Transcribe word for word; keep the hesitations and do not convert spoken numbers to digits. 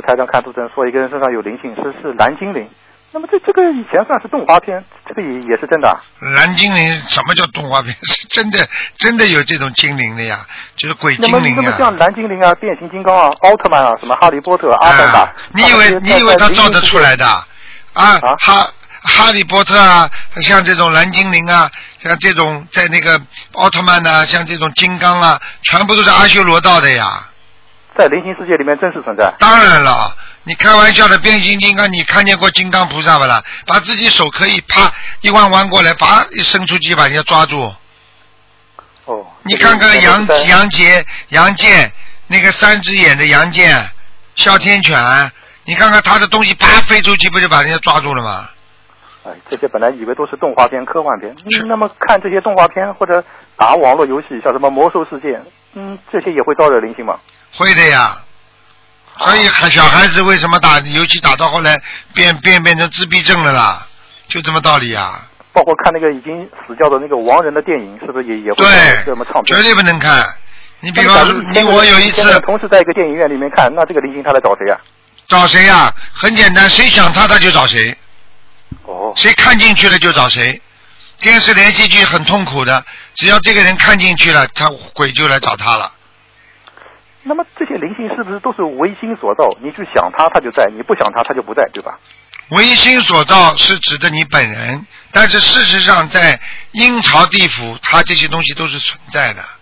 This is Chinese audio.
台上看图腾说一个人身上有灵性，是是蓝精灵。那么这这个以前算是动画片，这个也也是真的、啊。 蓝精灵什么叫动画片？是真的，真的有这种精灵的呀，就是鬼精灵呀。 那么那么像蓝精灵啊、变形金刚啊、奥特曼啊、什么哈利波特、阿凡达、啊， 你以为你以为他造得出来的啊？啊哈哈利波特啊，像这种蓝精灵啊，像这种在那个奥特曼啊，像这种金刚啊，全部都是阿修罗道的呀。 在灵性世界里面真实存在。 当然了，你开玩笑的，变形金刚，你看见过金刚菩萨不啦？把自己手可以啪一弯弯过来，啪一伸出去把人家抓住。 哦。 你看看杨杨杰、杨戬那个三只眼的杨戬、哮天犬，你看看他的东西啪飞出去，不就把人家抓住了吗？ 哎，这些本来以为都是动画片、科幻片，嗯、那么看这些动画片或者打网络游戏，像什么魔兽世界，嗯，这些也会招惹灵性吗？ 会的呀。所以小孩子为什么打游戏打到后来变变变成自闭症了啦？就这么道理呀。 包括看那个已经死掉的那个亡人的电影，是不是也也会这么唱片？ 绝对不能看。你比方说，你我有一次同时在一个电影院里面看，那这个灵性他来找谁呀、啊？ 找谁呀、啊？很简单，谁想他他就找谁。 哦。 谁看进去了就找谁。电视连续剧很痛苦的，只要这个人看进去了，他鬼就来找他了。 那么这些灵性是不是都是唯心所造？你去想他，他就在；你不想他，他就不在，对吧？ 唯心所造是指的你本人，但是事实上在阴曹地府，它这些东西都是存在的。